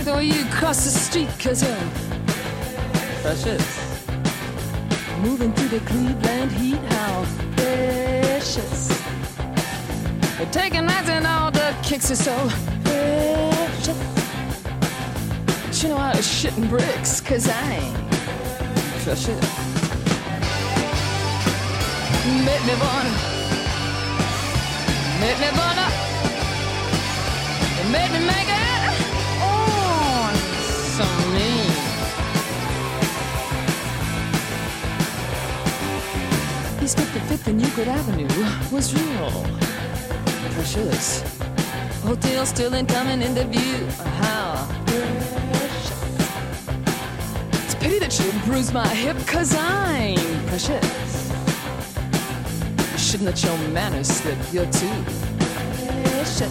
the way you cross the street, cause you're precious. Moving through the Cleveland heat, how precious. You're taking nights and all the kicks are so precious. But you know I was shitting bricks, cause I ain't precious. Make me wanna, make me wanna, make me make it, oh, so mean. He skipped the 5th and Euclid Avenue was real precious. Hotel still ain't coming into view. How precious. It's a pity that you bruised my hip, cause I'm precious. You shouldn't let your manners slip, you're too precious.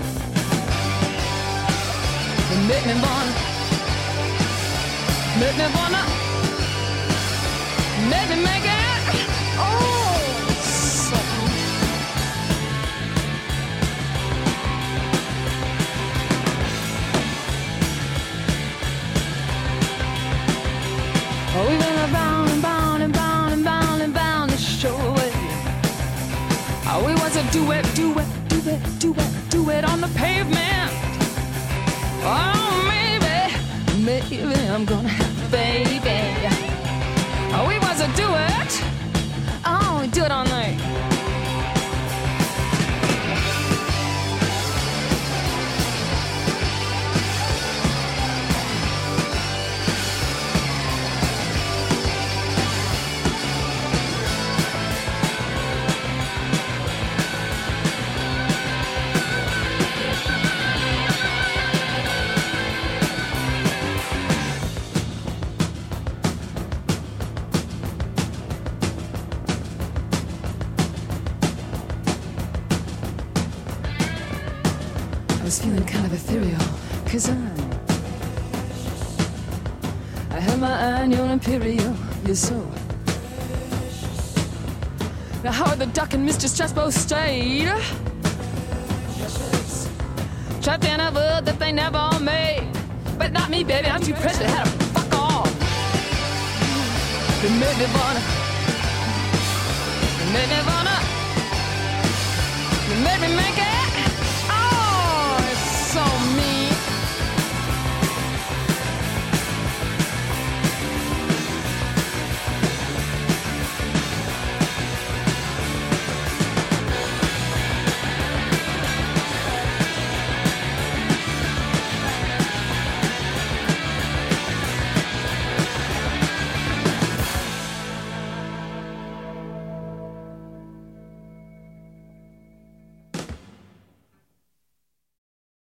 You make me wanna, make me wanna, make me make it. Oh, we went around and bound and bound and bound and bound to show away. Oh, we was a duet, duet, duet, duet, duet on the pavement. Oh, maybe, maybe I'm gonna have a baby. Oh, we was a duet. Oh, we do it all night. I was feeling kind of ethereal, cause I had my eye on your imperial, you're so. Now Howard the Duck and Mr. Strasbow stayed trapped in a world that they never made. But not me, baby, I'm too precious to have to fuck off. You made me wanna, you made me wanna, you made me make it.